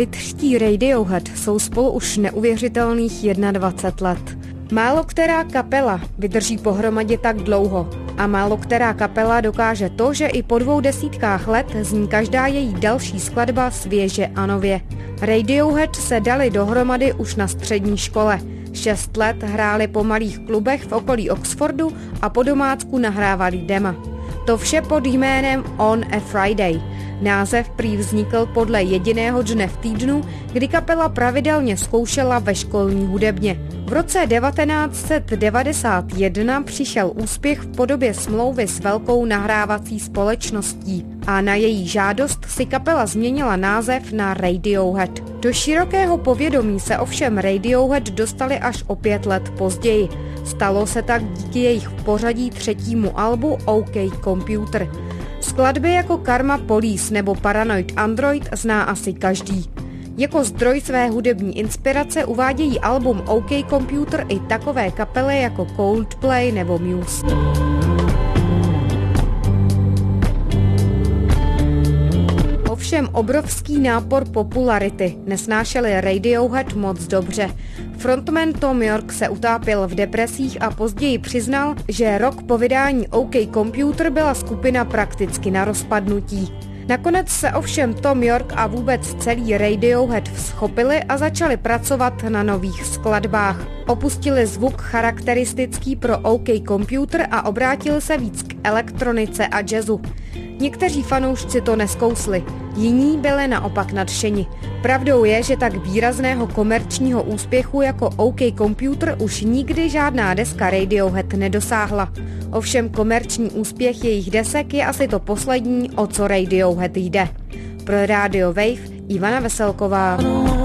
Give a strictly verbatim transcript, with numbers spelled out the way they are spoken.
Britští Radiohead jsou spolu už neuvěřitelných dvacet jedna let. Málo která kapela vydrží pohromadě tak dlouho a málo která kapela dokáže to, že i po dvou desítkách let zní každá její další skladba svěže a nově. Radiohead se dali dohromady už na střední škole. Šest let hráli po malých klubech v okolí Oxfordu a po domácku nahrávali dema. To vše pod jménem On a Friday. Název prý vznikl podle jediného dne v týdnu, kdy kapela pravidelně zkoušela ve školní hudebně. V roce devatenáct set devadesát jedna přišel úspěch v podobě smlouvy s velkou nahrávací společností a na její žádost si kapela změnila název na Radiohead. Do širokého povědomí se ovšem Radiohead dostali až o pět let později. Stalo se tak díky jejich v pořadí třetímu albu OK Computer. Skladby jako Karma Police nebo Paranoid Android zná asi každý. Jako zdroj své hudební inspirace uvádějí album OK Computer i takové kapely jako Coldplay nebo Muse. Ovšem obrovský nápor popularity nesnášeli Radiohead moc dobře. Frontman Thom Yorke se utápěl v depresích a později přiznal, že rok po vydání OK Computer byla skupina prakticky na rozpadnutí. Nakonec se ovšem Thom Yorke a vůbec celý Radiohead vzchopili a začali pracovat na nových skladbách. Opustili zvuk charakteristický pro OK Computer a obrátili se víc k elektronice a jazzu. Někteří fanoušci to neskousli, jiní byli naopak nadšeni. Pravdou je, že tak výrazného komerčního úspěchu jako OK Computer už nikdy žádná deska Radiohead nedosáhla. Ovšem komerční úspěch jejich desek je asi to poslední, o co Radiohead jde. Pro Radio Wave Ivana Veselková.